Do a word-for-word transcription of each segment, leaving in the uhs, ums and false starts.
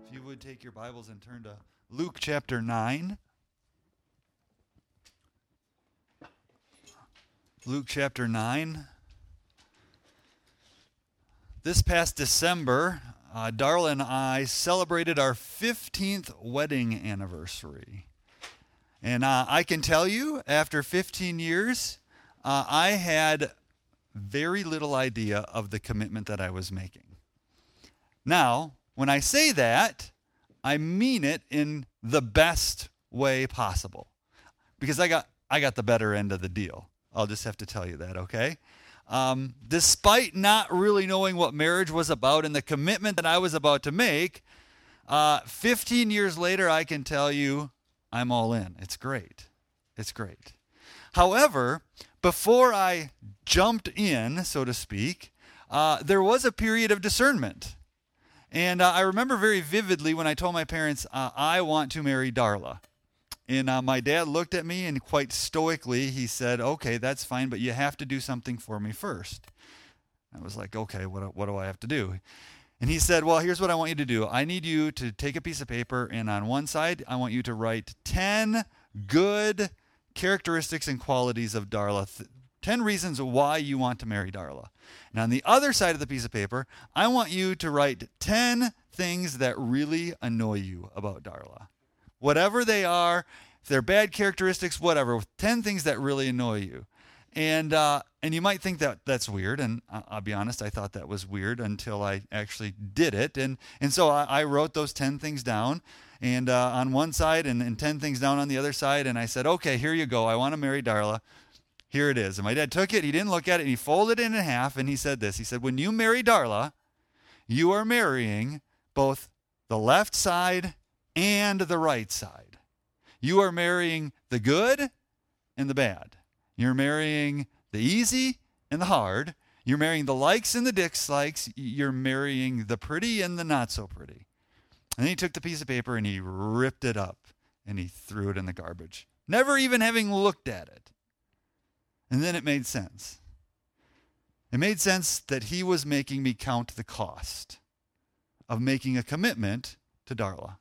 If you would take your Bibles and turn to Luke chapter nine. Luke chapter nine. This past December, uh, Darla and I celebrated our fifteenth wedding anniversary. And uh, I can tell you, after fifteen years, uh, I had very little idea of the commitment that I was making. Now, when I say that, I mean it in the best way possible, because I got I got the better end of the deal. I'll just have to tell you that, okay? Um, despite not really knowing what marriage was about and the commitment that I was about to make, uh, fifteen years later, I can tell you I'm all in. It's great. It's great. However, before I jumped in, so to speak, uh, there was a period of discernment. And uh, I remember very vividly when I told my parents, uh, I want to marry Darla. And uh, my dad looked at me and quite stoically, he said, okay, that's fine, but you have to do something for me first. I was like, okay, what, what do I have to do? And he said, well, here's what I want you to do. I need you to take a piece of paper, and on one side, I want you to write ten good characteristics and qualities of Darla, ten reasons why you want to marry Darla. And on the other side of the piece of paper, I want you to write ten things that really annoy you about Darla. Whatever they are, if they're bad characteristics, whatever, ten things that really annoy you. And uh, and you might think that that's weird, and I'll be honest, I thought that was weird until I actually did it. And and so I, I wrote those ten things down, and uh, on one side, and, and ten things down on the other side, and I said, okay, here you go, I want to marry Darla. Here it is. And my dad took it, he didn't look at it, and he folded it in half, and he said this. He said, when you marry Darla, you are marrying both the left side and the right side. You are marrying the good and the bad. You're marrying the easy and the hard. You're marrying the likes and the dislikes. You're marrying the pretty and the not so pretty. And then he took the piece of paper and he ripped it up and he threw it in the garbage, never even having looked at it. And then it made sense. It made sense that he was making me count the cost of making a commitment to Darla.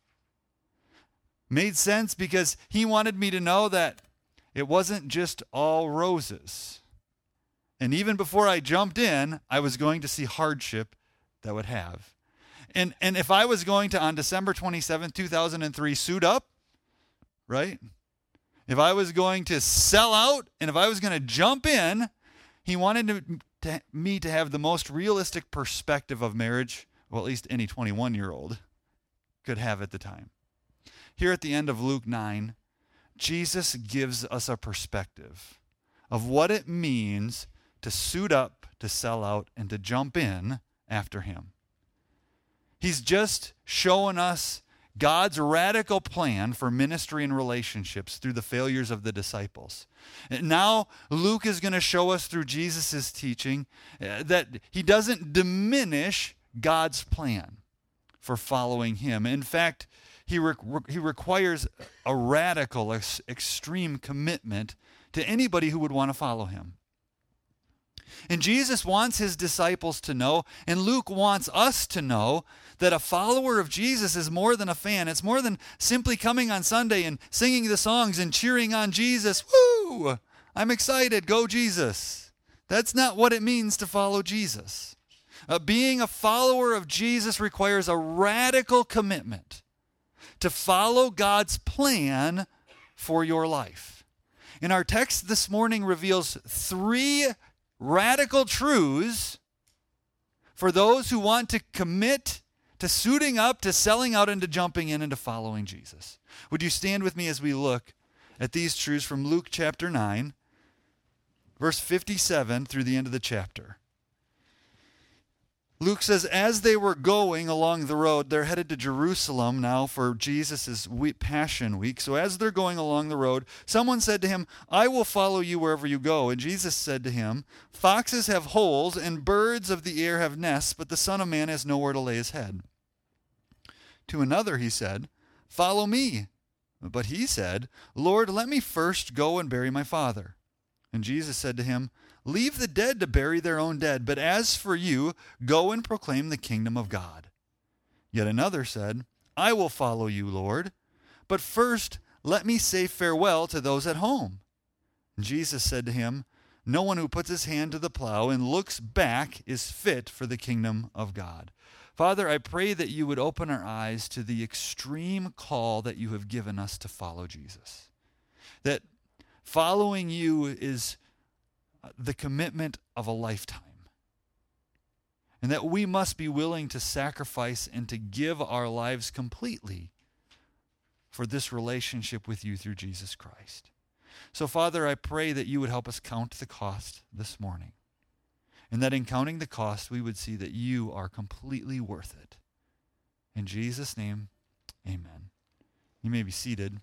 Made sense because he wanted me to know that it wasn't just all roses. And even before I jumped in, I was going to see hardship that would have. And and if I was going to, on December twenty-seventh, two thousand three, suit up, right? If I was going to sell out, and if I was going to jump in, he wanted to, to, me to have the most realistic perspective of marriage, well, at least any twenty-one-year-old could have at the time. Here at the end of Luke nine, Jesus gives us a perspective of what it means to suit up, to sell out, and to jump in after him. He's just showing us God's radical plan for ministry and relationships through the failures of the disciples. And now Luke is going to show us through Jesus' teaching uh, that he doesn't diminish God's plan for following him. In fact, he, re- he requires a radical, ex- extreme commitment to anybody who would want to follow him. And Jesus wants his disciples to know, and Luke wants us to know, that a follower of Jesus is more than a fan. It's more than simply coming on Sunday and singing the songs and cheering on Jesus. Woo! I'm excited. Go Jesus. That's not what it means to follow Jesus. Uh, being a follower of Jesus requires a radical commitment to follow God's plan for your life. And our text this morning reveals three radical truths for those who want to commit to suiting up, to selling out, and to jumping in and to following Jesus. Would you stand with me as we look at these truths from Luke chapter nine, verse fifty-seven through the end of the chapter. Luke says, as they were going along the road, they're headed to Jerusalem now for Jesus' Passion Week. So as they're going along the road, someone said to him, I will follow you wherever you go. And Jesus said to him, foxes have holes and birds of the air have nests, but the Son of Man has nowhere to lay his head. To another he said, follow me. But he said, Lord, let me first go and bury my father. And Jesus said to him, leave the dead to bury their own dead, but as for you, go and proclaim the kingdom of God. Yet another said, I will follow you, Lord. But first, let me say farewell to those at home." And Jesus said to him, "No one who puts his hand to the plow and looks back is fit for the kingdom of God." Father, I pray that you would open our eyes to the extreme call that you have given us to follow Jesus. That following you is the commitment of a lifetime. And that we must be willing to sacrifice and to give our lives completely for this relationship with you through Jesus Christ. So, Father, I pray that you would help us count the cost this morning. And that in counting the cost, we would see that you are completely worth it. In Jesus' name, amen. You may be seated.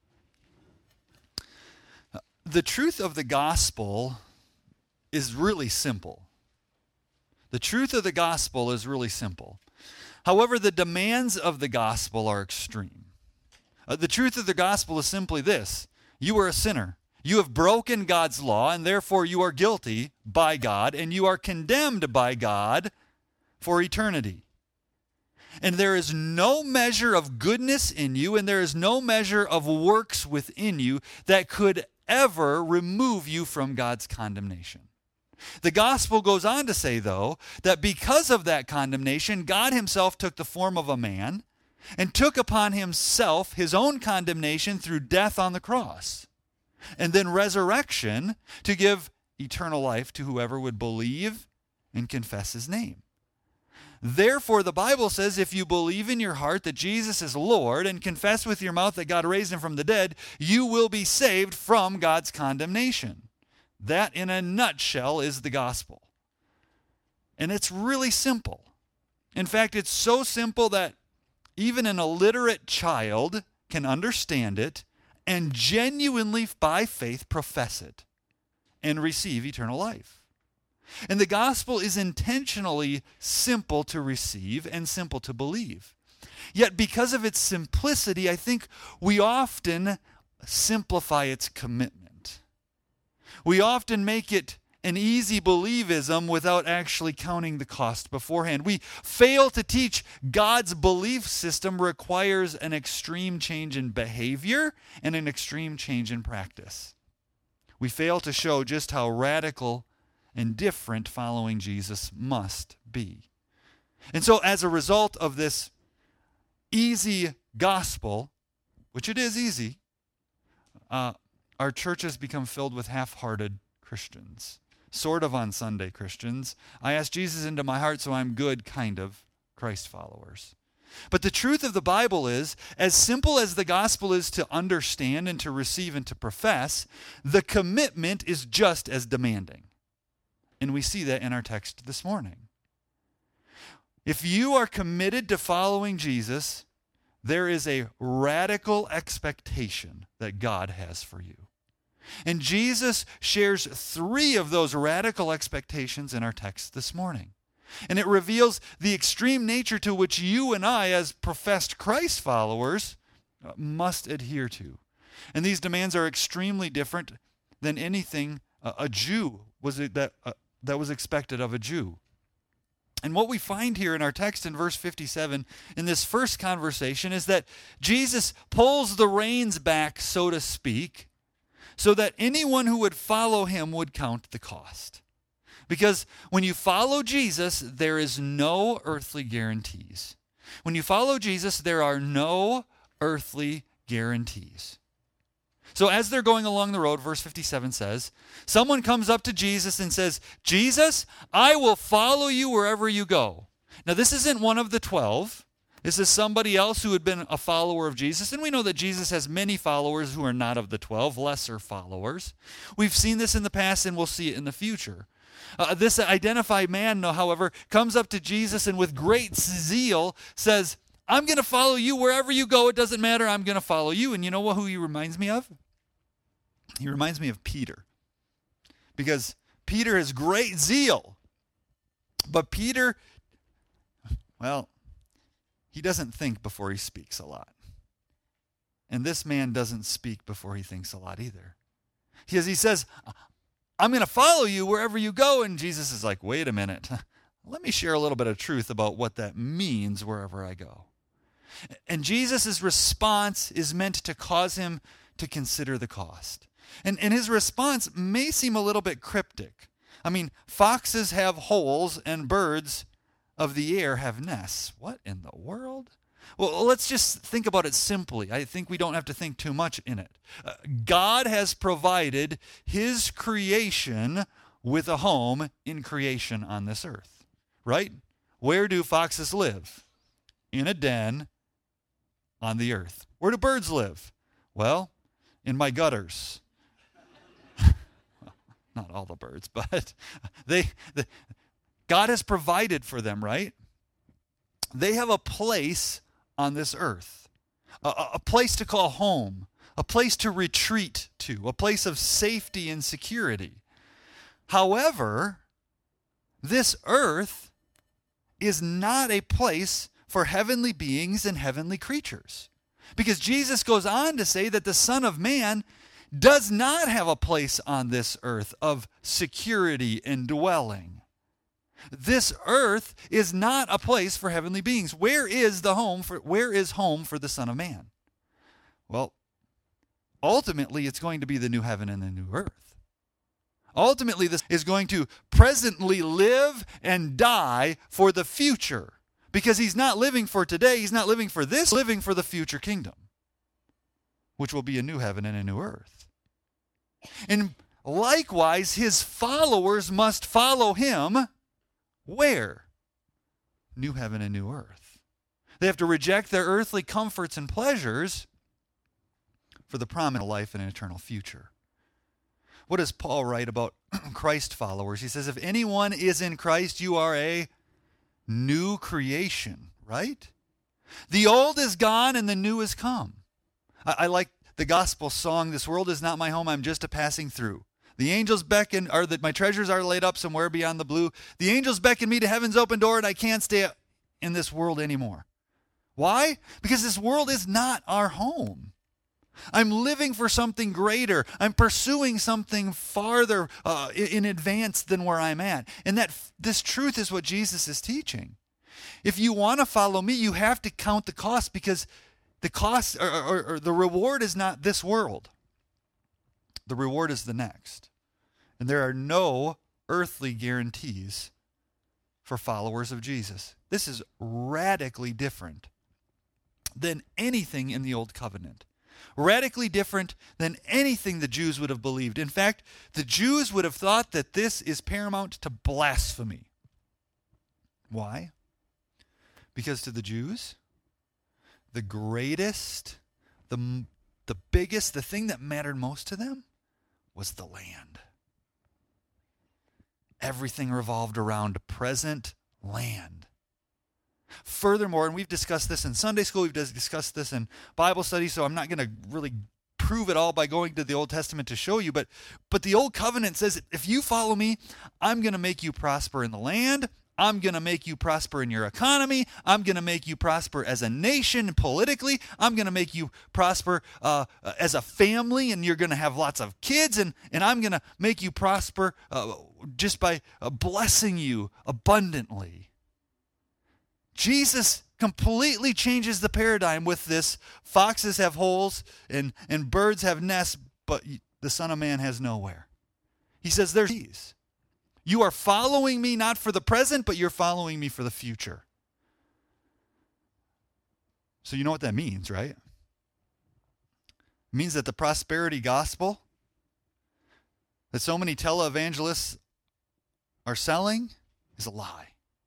The truth of the gospel is really simple. The truth of the gospel is really simple. However, the demands of the gospel are extreme. Uh, the truth of the gospel is simply this: you are a sinner. You have broken God's law, and therefore you are guilty by God, and you are condemned by God for eternity. And there is no measure of goodness in you, and there is no measure of works within you that could ever remove you from God's condemnation. The gospel goes on to say, though, that because of that condemnation, God himself took the form of a man and took upon himself his own condemnation through death on the cross, and then resurrection to give eternal life to whoever would believe and confess his name. Therefore, the Bible says if you believe in your heart that Jesus is Lord and confess with your mouth that God raised him from the dead, you will be saved from God's condemnation. That, in a nutshell, is the gospel. And it's really simple. In fact, it's so simple that even an illiterate child can understand it and genuinely, by faith, profess it and receive eternal life. And the gospel is intentionally simple to receive and simple to believe. Yet because of its simplicity, I think we often simplify its commitment. We often make it an easy believism without actually counting the cost beforehand. We fail to teach God's belief system requires an extreme change in behavior and an extreme change in practice. We fail to show just how radical and different following Jesus must be. And so as a result of this easy gospel, which it is easy, uh, our churches become filled with half-hearted Christians, sort of on Sunday Christians. I ask Jesus into my heart, so I'm good, kind of Christ followers. But the truth of the Bible is, as simple as the gospel is to understand and to receive and to profess, the commitment is just as demanding. And we see that in our text this morning. If you are committed to following Jesus, there is a radical expectation that God has for you. And Jesus shares three of those radical expectations in our text this morning. And it reveals the extreme nature to which you and I, as professed Christ followers, must adhere to. And these demands are extremely different than anything a, a Jew was it that uh, that was expected of a Jew. And what we find here in our text in verse fifty-seven, in this first conversation, is that Jesus pulls the reins back, so to speak, so that anyone who would follow him would count the cost. Because when you follow Jesus, there is no earthly guarantees. When you follow Jesus, there are no earthly guarantees. So as they're going along the road, verse fifty-seven says, someone comes up to Jesus and says, "Jesus, I will follow you wherever you go." Now, this isn't one of the twelve. This is somebody else who had been a follower of Jesus. And we know that Jesus has many followers who are not of the twelve, lesser followers. We've seen this in the past and we'll see it in the future. Uh, this identified man, however, comes up to Jesus and with great zeal says, "I'm going to follow you wherever you go. It doesn't matter. I'm going to follow you." And you know what, who he reminds me of? He reminds me of Peter. Because Peter has great zeal. But Peter, well, he doesn't think before he speaks a lot. And this man doesn't speak before he thinks a lot either. Because he says, "I'm going to follow you wherever you go." And Jesus is like, "Wait a minute. Let me share a little bit of truth about what that means wherever I go." And Jesus' response is meant to cause him to consider the cost. And, and his response may seem a little bit cryptic. I mean, foxes have holes and birds of the air have nests. What in the world? Well, let's just think about it simply. I think we don't have to think too much in it. Uh, God has provided his creation with a home in creation on this earth, right? Where do foxes live? In a den on the earth. Where do birds live? Well, in my gutters. Not all the birds, but they, the, God has provided for them, right? They have a place on this earth, a, a place to call home, a place to retreat to, a place of safety and security. However, this earth is not a place for heavenly beings and heavenly creatures. Because Jesus goes on to say that the Son of Man does not have a place on this earth of security and dwelling. This earth is not a place for heavenly beings. Where is the home for where is home for the Son of Man? Well, ultimately it's going to be the new heaven and the new earth. Ultimately, this is going to presently live and die for the future. Because he's not living for today, he's not living for this, living for the future kingdom, which will be a new heaven and a new earth. And likewise, his followers must follow him where? New heaven and new earth. They have to reject their earthly comforts and pleasures for the promise of life and an eternal future. What does Paul write about Christ followers? He says, if anyone is in Christ, you are a new creation, right? The old is gone and the new is come. I, I like the gospel song, this world is not my home, I'm just a passing through. The angels beckon, or that my treasures are laid up somewhere beyond the blue. The angels beckon me to heaven's open door, and I can't stay in this world anymore. Why? Because this world is not our home. I'm living for something greater. I'm pursuing something farther uh, in advance than where I'm at. And that this truth is what Jesus is teaching. If you want to follow me, you have to count the cost, because the cost or, or, or the reward is not this world. The reward is the next. And there are no earthly guarantees for followers of Jesus. This is radically different than anything in the Old Covenant. Radically different than anything the Jews would have believed. In fact, the Jews would have thought that this is paramount to blasphemy. Why? Because to the Jews, the greatest, the, the biggest, the thing that mattered most to them was the land. Everything revolved around present land. Furthermore, and we've discussed this in Sunday school, we've discussed this in Bible study, so I'm not going to really prove it all by going to the Old Testament to show you, but, but the Old Covenant says, if you follow me, I'm going to make you prosper in the land, I'm going to make you prosper in your economy, I'm going to make you prosper as a nation politically, I'm going to make you prosper uh, as a family, and you're going to have lots of kids, and, and I'm going to make you prosper uh, just by uh, blessing you abundantly. Jesus completely changes the paradigm with this. Foxes have holes and, and birds have nests, but the Son of Man has nowhere. He says there's these. You are following me not for the present, but you're following me for the future. So you know what that means, right? It means that the prosperity gospel that so many televangelists are selling is a lie.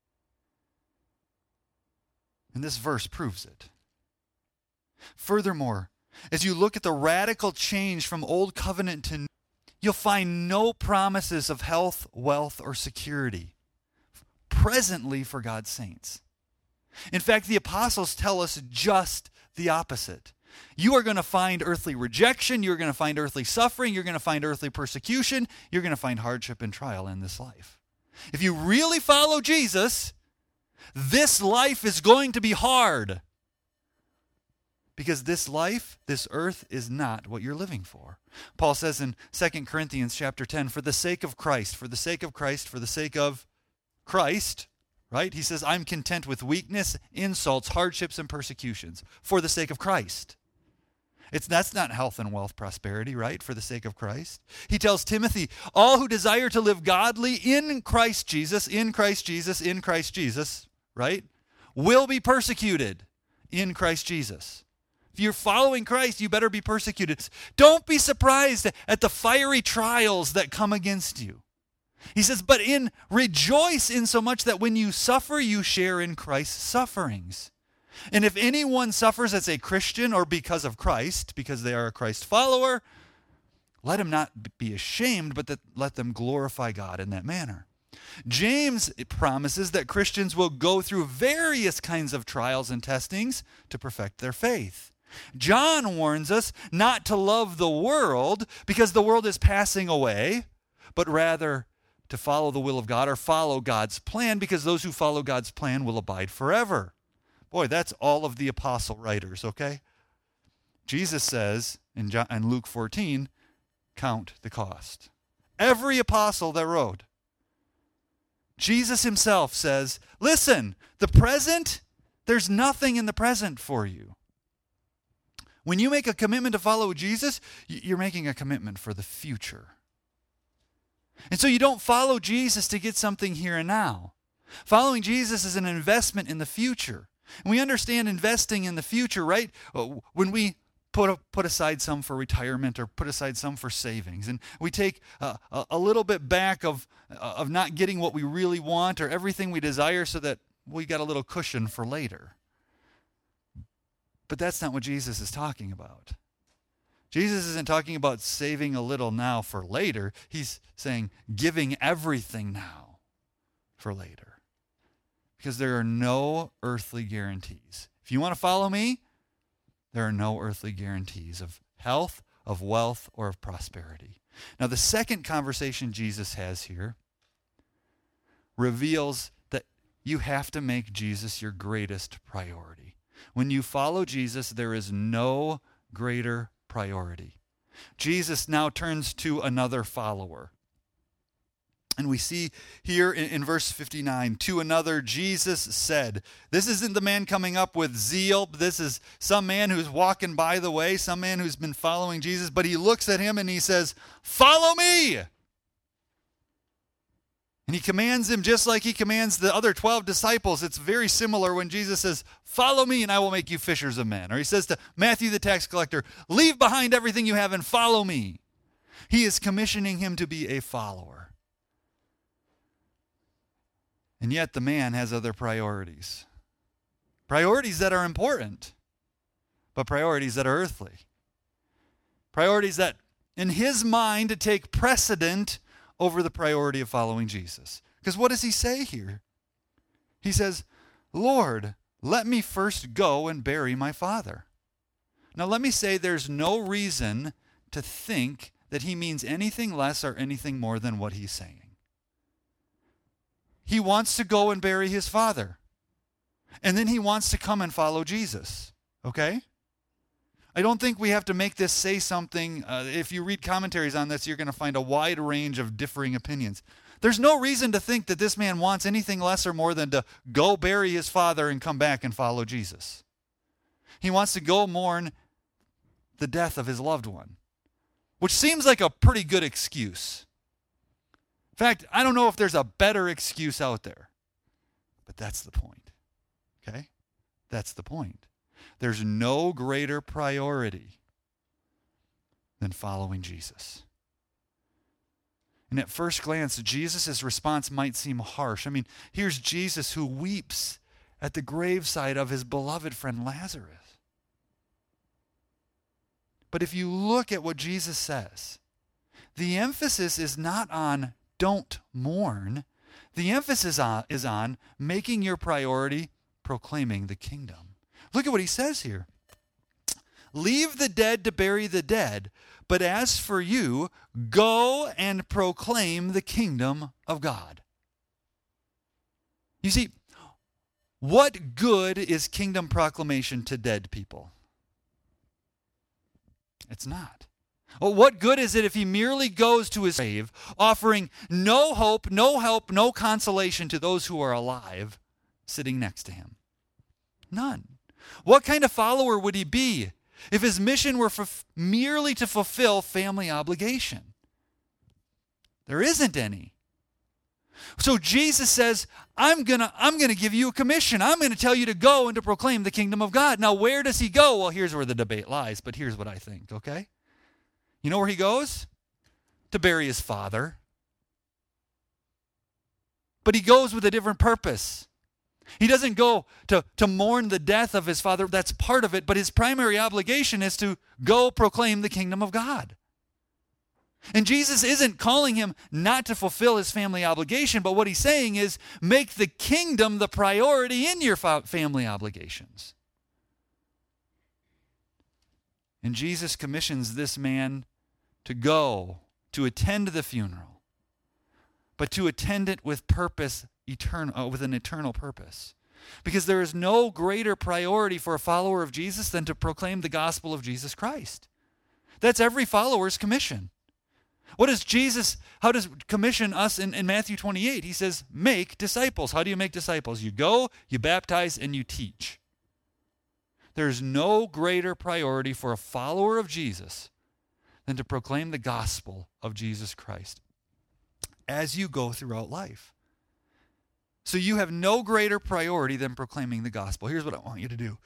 And this verse proves it. Furthermore, as you look at the radical change from Old Covenant to New, you'll find no promises of health, wealth, or security presently for God's saints. In fact, the apostles tell us just the opposite. You are going to find earthly rejection, you're going to find earthly suffering, you're going to find earthly persecution, you're going to find hardship and trial in this life. If you really follow Jesus, this life is going to be hard. Because this life, this earth, is not what you're living for. Paul says in Second Corinthians chapter ten, for the sake of Christ, for the sake of Christ, for the sake of Christ, right? He says, I'm content with weakness, insults, hardships, and persecutions for the sake of Christ. It's, that's not health and wealth prosperity, right? For the sake of Christ. He tells Timothy, all who desire to live godly in Christ Jesus, in Christ Jesus, in Christ Jesus, right, will be persecuted in Christ Jesus. If you're following Christ, you better be persecuted. Don't be surprised at the fiery trials that come against you. He says, but in rejoice in so much that when you suffer, you share in Christ's sufferings. And if anyone suffers as a Christian or because of Christ, because they are a Christ follower, let him not be ashamed, but that let them glorify God in that manner. James promises that Christians will go through various kinds of trials and testings to perfect their faith. John warns us not to love the world because the world is passing away, but rather to follow the will of God or follow God's plan, because those who follow God's plan will abide forever. Boy, that's all of the apostle writers, okay? Jesus says in, John, in Luke fourteen, count the cost. Every apostle that wrote. Jesus himself says, listen, the present, there's nothing in the present for you. When you make a commitment to follow Jesus, you're making a commitment for the future. And so you don't follow Jesus to get something here and now. Following Jesus is an investment in the future. And we understand investing in the future, right? When we put a, put aside some for retirement or put aside some for savings, and we take a, a, a little bit back of, of not getting what we really want or everything we desire so that we got a little cushion for later. But that's not what Jesus is talking about. Jesus isn't talking about saving a little now for later. He's saying giving everything now for later. Because there are no earthly guarantees. If you want to follow me, there are no earthly guarantees of health, of wealth, or of prosperity. Now, the second conversation Jesus has here reveals that you have to make Jesus your greatest priority. When you follow Jesus, there is no greater priority. Jesus now turns to another follower. And we see here in, in verse fifty-nine, to another Jesus said, this isn't the man coming up with zeal. This is some man who's walking by the way, some man who's been following Jesus, but he looks at him and he says, follow me. And he commands him just like he commands the other twelve disciples. It's very similar when Jesus says, follow me and I will make you fishers of men. Or he says to Matthew the tax collector, leave behind everything you have and follow me. He is commissioning him to be a follower. And yet the man has other priorities. Priorities that are important, but priorities that are earthly. Priorities that, in his mind, take precedent over the priority of following Jesus. Because what does he say here? He says, Lord, let me first go and bury my father. Now let me say there's no reason to think that he means anything less or anything more than what he's saying. He wants to go and bury his father. And then he wants to come and follow Jesus. Okay? I don't think we have to make this say something. Uh, if you read commentaries on this, you're going to find a wide range of differing opinions. There's no reason to think that this man wants anything less or more than to go bury his father and come back and follow Jesus. He wants to go mourn the death of his loved one, which seems like a pretty good excuse. In fact, I don't know if there's a better excuse out there, but that's the point, okay? That's the point. There's no greater priority than following Jesus. And at first glance, Jesus' response might seem harsh. I mean, here's Jesus who weeps at the graveside of his beloved friend Lazarus. But if you look at what Jesus says, the emphasis is not on don't mourn. The emphasis on, is on making your priority proclaiming the kingdom. Look at what he says here. Leave the dead to bury the dead, but as for you, go and proclaim the kingdom of God. You see, what good is kingdom proclamation to dead people? It's not. Well, what good is it if he merely goes to his grave, offering no hope, no help, no consolation to those who are alive, sitting next to him? None. What kind of follower would he be if his mission were f- merely to fulfill family obligation? There isn't any. So Jesus says, I'm going to I'm going to give you a commission. I'm going to tell you to go and to proclaim the kingdom of God. Now, where does he go? Well, here's where the debate lies, but here's what I think, okay? You know where he goes? To bury his father. But he goes with a different purpose. He doesn't go to, to mourn the death of his father. That's part of it, but his primary obligation is to go proclaim the kingdom of God. And Jesus isn't calling him not to fulfill his family obligation, but what he's saying is make the kingdom the priority in your fa- family obligations. And Jesus commissions this man to go, to attend the funeral, but to attend it with purpose, eternal, uh, with an eternal purpose. Because there is no greater priority for a follower of Jesus than to proclaim the gospel of Jesus Christ. That's every follower's commission. What does Jesus, how does commission us in, in Matthew twenty-eight? He says, make disciples. How do you make disciples? You go, you baptize, and you teach. There's no greater priority for a follower of Jesus than to proclaim the gospel of Jesus Christ as you go throughout life. So you have no greater priority than proclaiming the gospel. Here's what I want you to do.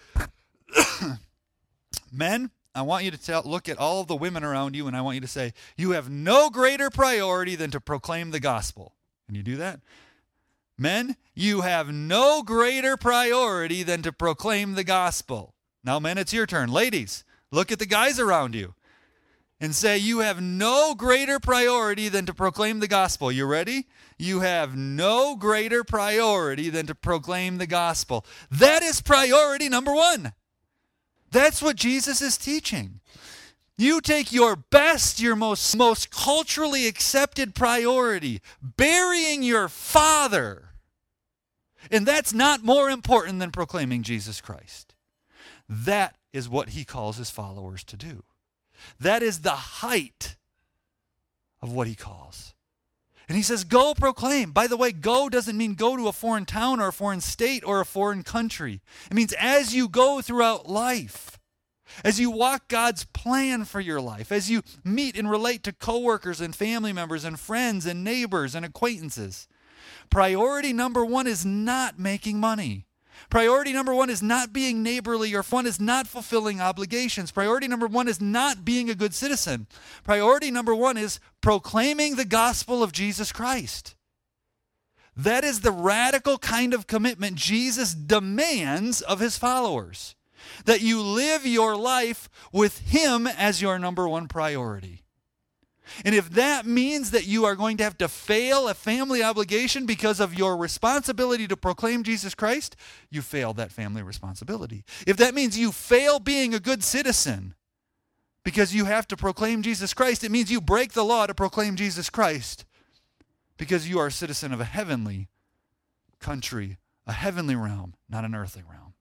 Men, I want you to tell, look at all of the women around you, and I want you to say, you have no greater priority than to proclaim the gospel. Can you do that? Men, you have no greater priority than to proclaim the gospel. Now, men, it's your turn. Ladies, look at the guys around you and say, you have no greater priority than to proclaim the gospel. You ready? You have no greater priority than to proclaim the gospel. That is priority number one. That's what Jesus is teaching. You take your best, your most, most culturally accepted priority, burying your father. And that's not more important than proclaiming Jesus Christ. That is what he calls his followers to do. That is the height of what he calls. And he says, go proclaim. By the way, go doesn't mean go to a foreign town or a foreign state or a foreign country. It means as you go throughout life, as you walk God's plan for your life, as you meet and relate to coworkers and family members and friends and neighbors and acquaintances, priority number one is not making money. Priority number one is not being neighborly, or one is not fulfilling obligations. Priority number one is not being a good citizen. Priority number one is proclaiming the gospel of Jesus Christ. That is the radical kind of commitment Jesus demands of his followers. That you live your life with him as your number one priority. And if that means that you are going to have to fail a family obligation because of your responsibility to proclaim Jesus Christ, you failed that family responsibility. If that means you fail being a good citizen because you have to proclaim Jesus Christ, it means you break the law to proclaim Jesus Christ because you are a citizen of a heavenly country, a heavenly realm, not an earthly realm.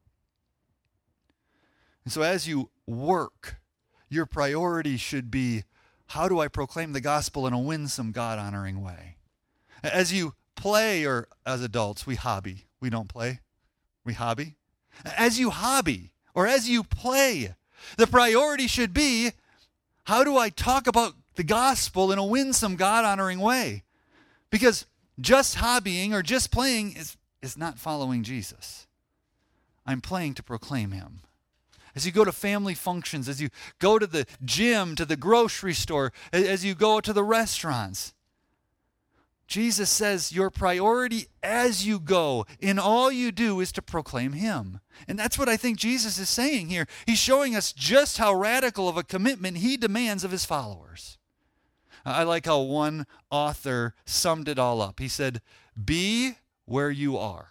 And so as you work, your priority should be, how do I proclaim the gospel in a winsome, God-honoring way? As you play, or as adults, we hobby. We don't play. We hobby. As you hobby, or as you play, the priority should be, how do I talk about the gospel in a winsome, God-honoring way? Because just hobbying or just playing is, is not following Jesus. I'm playing to proclaim him. As you go to family functions, as you go to the gym, to the grocery store, as you go to the restaurants, Jesus says your priority as you go, in all you do, is to proclaim him. And that's what I think Jesus is saying here. He's showing us just how radical of a commitment he demands of his followers. I like how one author summed it all up. He said, be where you are.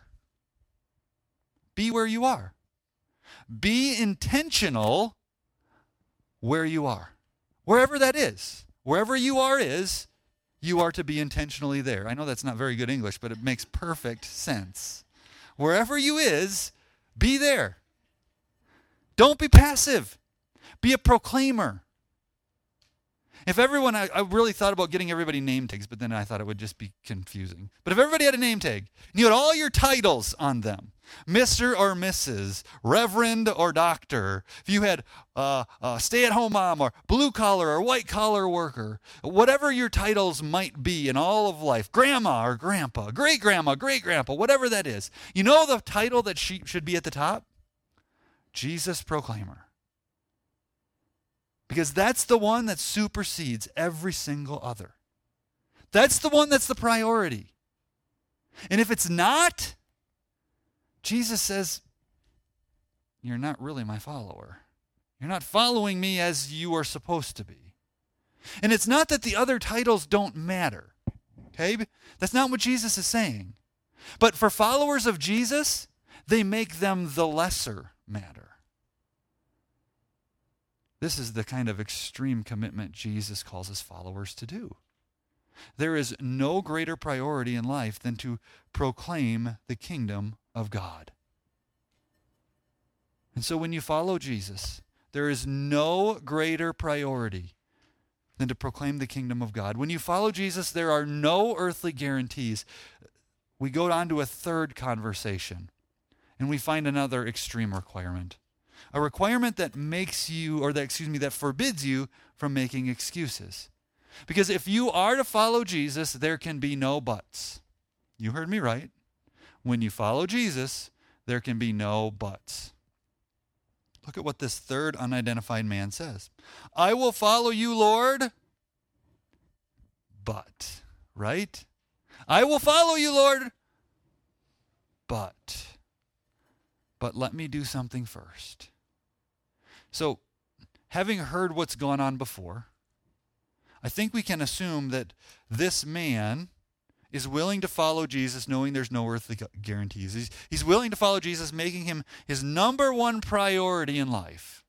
Be where you are. Be intentional where you are. Wherever that is. Wherever you are is, you are to be intentionally there. I know that's not very good English, but it makes perfect sense. Wherever you is, be there. Don't be passive. Be a proclaimer. If everyone, I, I really thought about getting everybody name tags, but then I thought it would just be confusing. But if everybody had a name tag, and you had all your titles on them, Mister or Missus, Reverend or Doctor, if you had uh, uh, stay-at-home mom or blue-collar or white-collar worker, whatever your titles might be in all of life, grandma or grandpa, great-grandma, great-grandpa, whatever that is, you know the title that she should be at the top? Jesus Proclaimer. Because that's the one that supersedes every single other. That's the one that's the priority. And if it's not, Jesus says, you're not really my follower. You're not following me as you are supposed to be. And it's not that the other titles don't matter. Okay? That's not what Jesus is saying. But for followers of Jesus, they make them the lesser matter. This is the kind of extreme commitment Jesus calls his followers to do. There is no greater priority in life than to proclaim the kingdom of God. And so when you follow Jesus, there is no greater priority than to proclaim the kingdom of God. When you follow Jesus, there are no earthly guarantees. We go on to a third conversation, and we find another extreme requirement. A requirement that makes you, or that, excuse me, that forbids you from making excuses. Because if you are to follow Jesus, there can be no buts. You heard me right. When you follow Jesus, there can be no buts. Look at what this third unidentified man says. I will follow you, Lord, but, right? I will follow you, Lord, but, but let me do something first. So, having heard what's gone on before, I think we can assume that this man is willing to follow Jesus knowing there's no earthly guarantees. He's, he's willing to follow Jesus, making him his number one priority in life.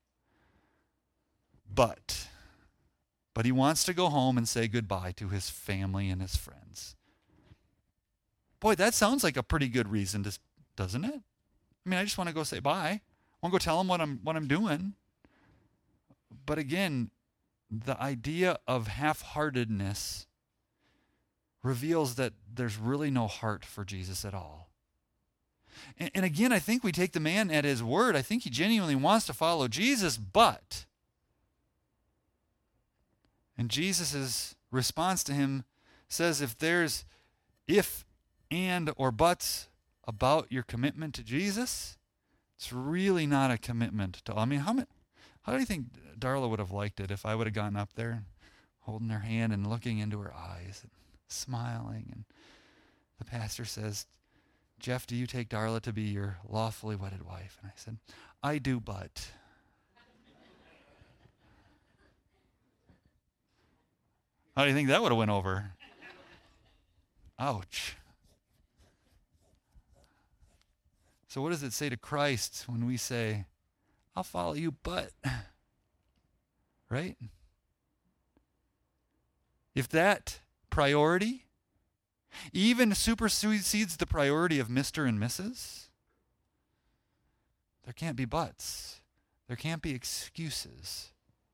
But, but he wants to go home and say goodbye to his family and his friends. Boy, that sounds like a pretty good reason, to, doesn't it? I mean, I just want to go say bye. I want to go tell them what I'm what I'm doing. But again, the idea of half-heartedness reveals that there's really no heart for Jesus at all. And, and again, I think we take the man at his word. I think he genuinely wants to follow Jesus, but... And Jesus' response to him says if there's if and or buts about your commitment to Jesus, it's really not a commitment to... I mean, how many... How do you think Darla would have liked it if I would have gotten up there, holding her hand and looking into her eyes and smiling, and the pastor says, Jeff, do you take Darla to be your lawfully wedded wife? And I said, I do, but... How do you think that would have went over? Ouch. So what does it say to Christ when we say, I'll follow you, but, right? If that priority even supersedes the priority of Mister and Missus, there can't be buts. There can't be excuses.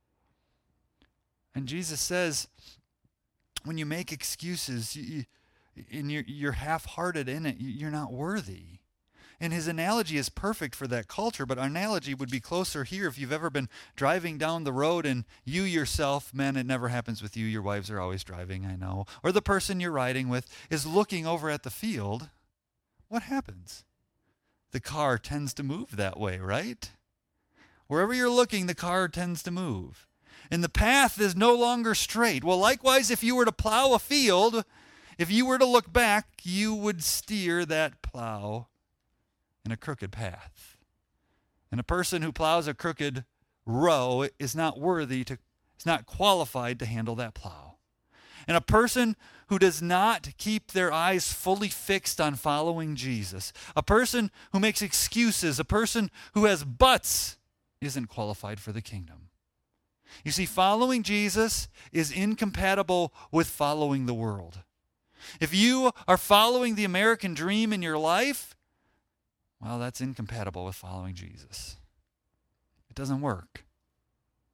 And Jesus says, when you make excuses, you, you, and you're, you're half-hearted in it, you're not worthy. And his analogy is perfect for that culture, but our analogy would be closer here if you've ever been driving down the road and you yourself, men, it never happens with you, your wives are always driving, I know, or the person you're riding with is looking over at the field. What happens? The car tends to move that way, right? Wherever you're looking, the car tends to move. And the path is no longer straight. Well, likewise, if you were to plow a field, if you were to look back, you would steer that plow in a crooked path. And a person who plows a crooked row is not worthy to, is not qualified to handle that plow. And a person who does not keep their eyes fully fixed on following Jesus, a person who makes excuses, a person who has buts, isn't qualified for the kingdom. You see, following Jesus is incompatible with following the world. If you are following the American dream in your life, well, that's incompatible with following Jesus. It doesn't work.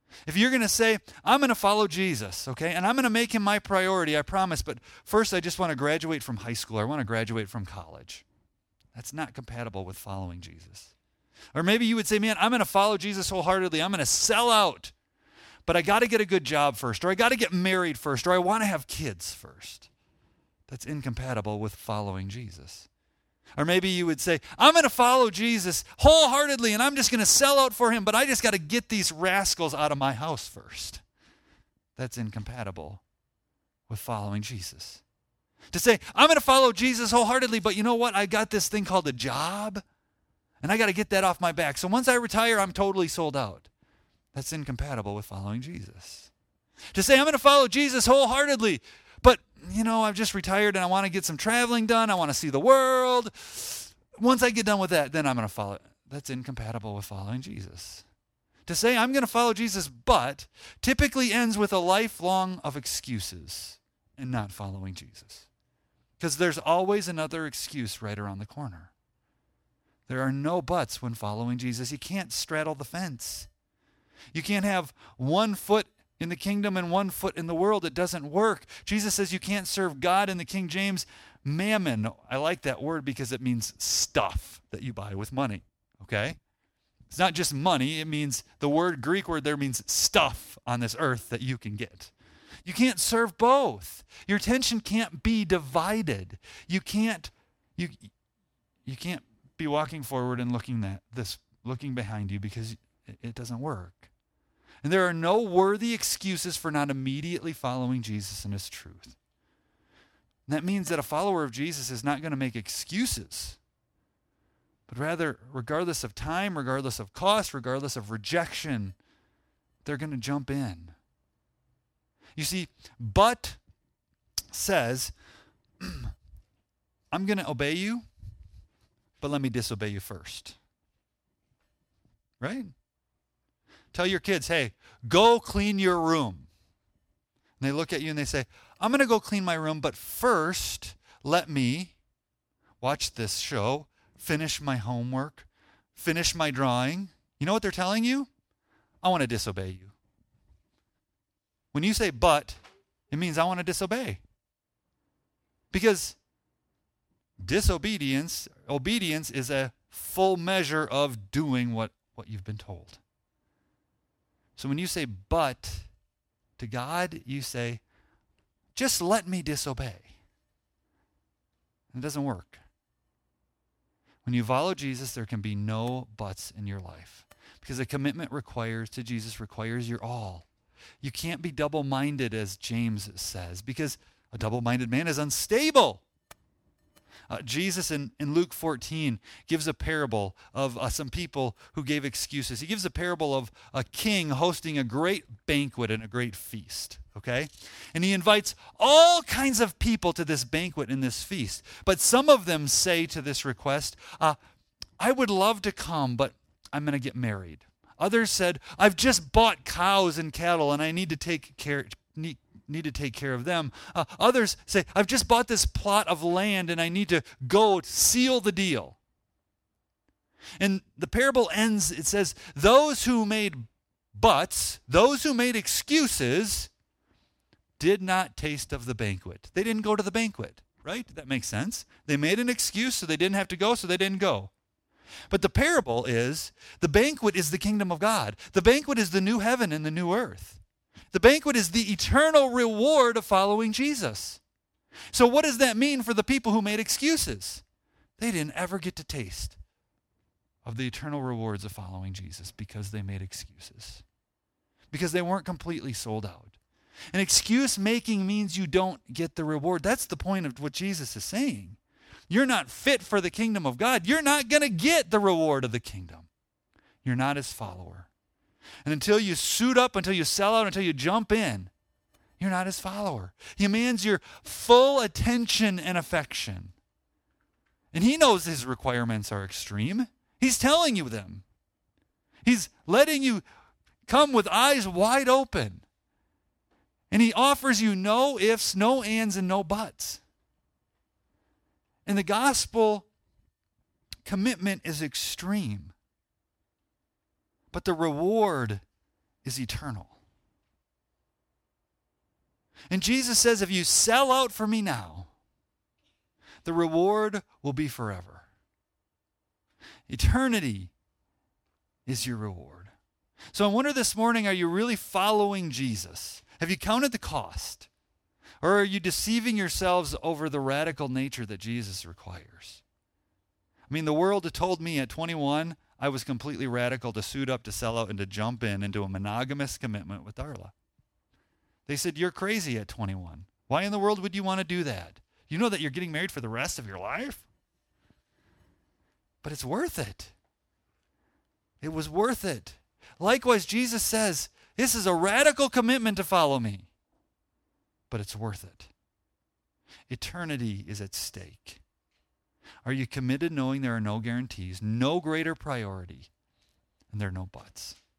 If you're going to say, I'm going to follow Jesus, okay, and I'm going to make him my priority, I promise, but first I just want to graduate from high school or I want to graduate from college. That's not compatible with following Jesus. Or maybe you would say, man, I'm going to follow Jesus wholeheartedly. I'm going to sell out, but I got to get a good job first, or I got to get married first, or I want to have kids first. That's incompatible with following Jesus. Or maybe you would say, I'm going to follow Jesus wholeheartedly and I'm just going to sell out for him, but I just got to get these rascals out of my house first. That's incompatible with following Jesus. To say, I'm going to follow Jesus wholeheartedly, but you know what? I got this thing called a job and I got to get that off my back. So once I retire, I'm totally sold out. That's incompatible with following Jesus. To say, I'm going to follow Jesus wholeheartedly, but, you know, I've just retired and I want to get some traveling done. I want to see the world. Once I get done with that, then I'm going to follow it. That's incompatible with following Jesus. To say I'm going to follow Jesus, but typically ends with a lifelong of excuses and not following Jesus. Because there's always another excuse right around the corner. There are no buts when following Jesus. You can't straddle the fence. You can't have one foot in the kingdom and one foot in the world. It doesn't work. Jesus says you can't serve God. In the King James, mammon. I like that word because it means stuff that you buy with money, okay? It's not just money. It means, the word, Greek word there means stuff on this earth that you can get. You can't serve both. Your attention can't be divided. You can't, you, you can't be walking forward and looking that this, looking behind you because it, it doesn't work. And there are no worthy excuses for not immediately following Jesus and his truth. And that means that a follower of Jesus is not going to make excuses, but rather, regardless of time, regardless of cost, regardless of rejection, they're going to jump in. You see, but says, I'm going to obey you, but let me disobey you first. Right? Tell your kids, hey, go clean your room. And they look at you and they say, I'm going to go clean my room, but first let me watch this show, finish my homework, finish my drawing. You know what they're telling you? I want to disobey you. When you say but, it means I want to disobey. Because disobedience, obedience is a full measure of doing what, what you've been told. So when you say but to God, you say, just let me disobey. It doesn't work. When you follow Jesus, there can be no buts in your life. Because a commitment requires to Jesus requires your all. You can't be double-minded, as James says, because a double-minded man is unstable. Uh, Jesus in, in Luke fourteen gives a parable of uh, some people who gave excuses. He gives a parable of a king hosting a great banquet and a great feast, okay? And he invites all kinds of people to this banquet and this feast. But some of them say to this request, uh, I would love to come, but I'm going to get married. Others said, I've just bought cows and cattle and I need to take care need, need to take care of them. Uh, others say, I've just bought this plot of land and I need to go seal the deal. And the parable ends, it says, those who made buts, those who made excuses, did not taste of the banquet. They didn't go to the banquet, right? That makes sense. They made an excuse so they didn't have to go, so they didn't go. But the parable is, the banquet is the kingdom of God. The banquet is the new heaven and the new earth. The banquet is the eternal reward of following Jesus. So what does that mean for the people who made excuses? They didn't ever get to taste of the eternal rewards of following Jesus because they made excuses. Because they weren't completely sold out. And excuse making means you don't get the reward. That's the point of what Jesus is saying. You're not fit for the kingdom of God. You're not going to get the reward of the kingdom. You're not his follower. And until you suit up, until you sell out, until you jump in, you're not his follower. He demands your full attention and affection. And he knows his requirements are extreme. He's telling you them. He's letting you come with eyes wide open. And he offers you no ifs, no ands, and no buts. And the gospel commitment is extreme. But the reward is eternal. And Jesus says, if you sell out for me now, the reward will be forever. Eternity is your reward. So I wonder this morning, are you really following Jesus? Have you counted the cost? Or are you deceiving yourselves over the radical nature that Jesus requires? I mean, the world had told me at twenty-one, I was completely radical to suit up, to sell out, and to jump in into a monogamous commitment with Darla. They said, you're crazy at twenty-one. Why in the world would you want to do that? You know that you're getting married for the rest of your life? But it's worth it. It was worth it. Likewise, Jesus says, this is a radical commitment to follow me. But it's worth it. Eternity is at stake. Are you committed knowing there are no guarantees, no greater priority, and there are no buts?